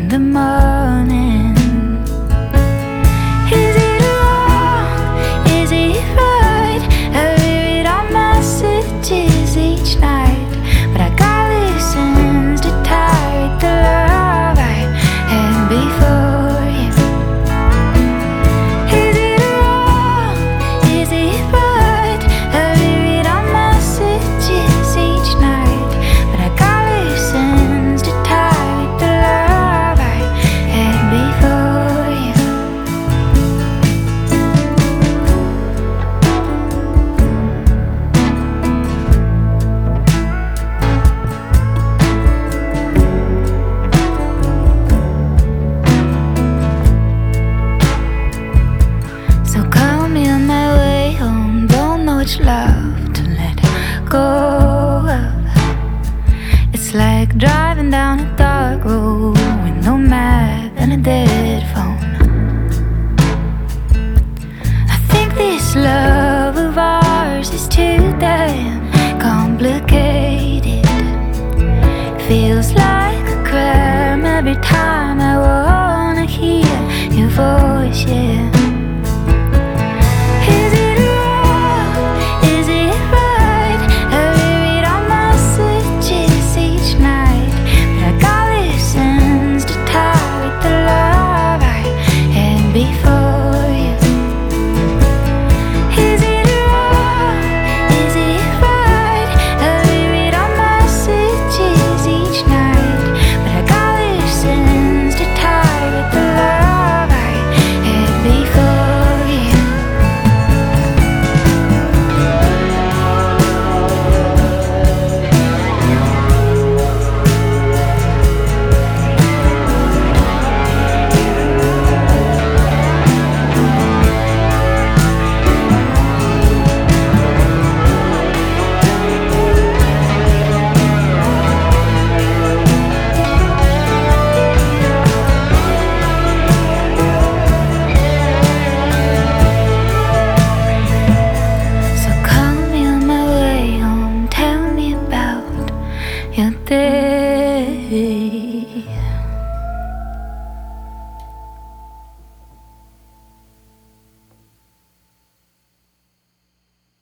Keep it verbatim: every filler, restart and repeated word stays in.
in the morning. Is it wrong? Is it right? I read our messages each night, but I got loose ends to tie the love I had before you. Is it wrong? Is it right? I read our messages each night, but I got loose ends to tie the love I had before you. So call me on my way home. Don't know which love to let go of. It's like driving down a dark road with no map and a dead phone. I think this love of ours is too damn complicated. Feels like a crime every time I wanna hear your voice, yeah.